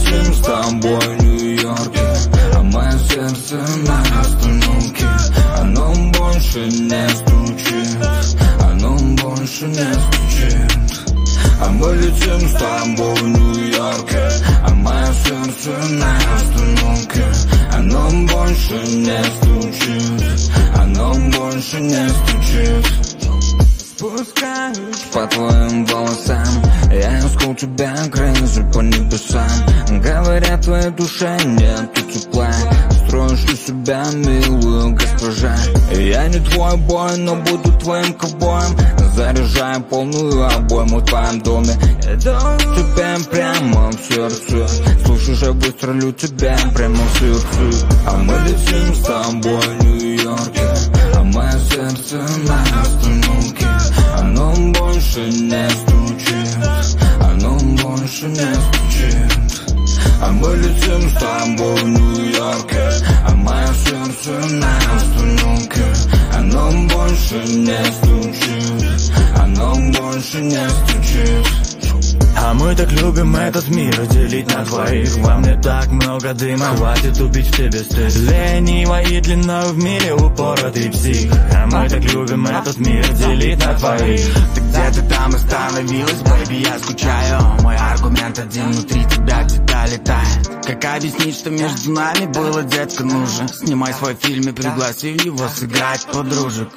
летим с тобой в Нью-Йорке, а мое сердце на остановке. Оно больше не стучит, оно больше не стучит. А мы летим с тобой в Нью-Йорке, а мое сердце на остановке. Оно больше не стучит, оно больше не стучит. Спускаюсь по твоим волосам, я искал тебя крышу по небесам. Говорят, в твоей душе нету тепла, строишь из себя милую госпожа. Я не твой бой, но буду твоим ковбоем. Заряжаем полную обойму в твоем доме. Я даю тебе прямо в сердце, слушай же, выстрелю тебя прямо в сердце. А мы летим с тобой в Нью-Йорке, а мое сердце на остановке. Оно больше не стучит, оно больше не стучит. А мы летим с тобой в Нью-Йорке, а мое сердце на остановке. Оно больше не стучит, оно больше не стучит. А мы так любим этот мир делить на двоих. Во мне так много дыма, хватит убить в тебе стыд. Ленива и длиною в мире упоротый псих. А мы так любим этот мир делить на двоих. Ты где-то там остановилась, бэйби, я скучаю. Мой аргумент один, внутри тебя где-то летает. Как объяснить, что между нами было, детка, нужно? Снимай свой фильм и пригласи в него сыграть подружек.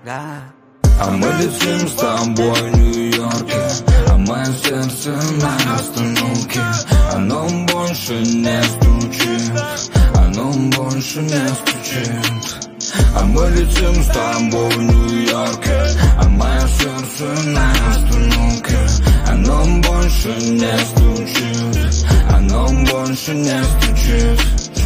А мы летим с тобой в Нью-Йорке, а мое сердце на остановке. Оно больше не стучит, оно больше не стучит. А мы летим с тобой в Нью-Йорке, а мое сердце на остановке. Оно больше не стучит, оно больше не стучит.